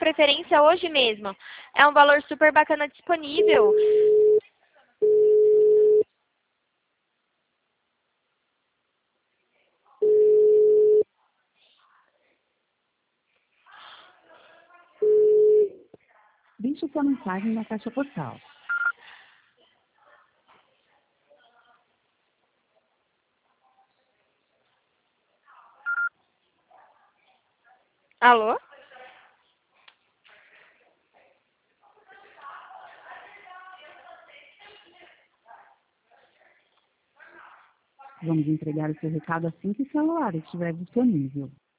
preferência hoje mesmo. É um valor super bacana disponível. Deixe sua mensagem na caixa postal. Alô? Vamos entregar o seu recado assim que o celular estiver disponível.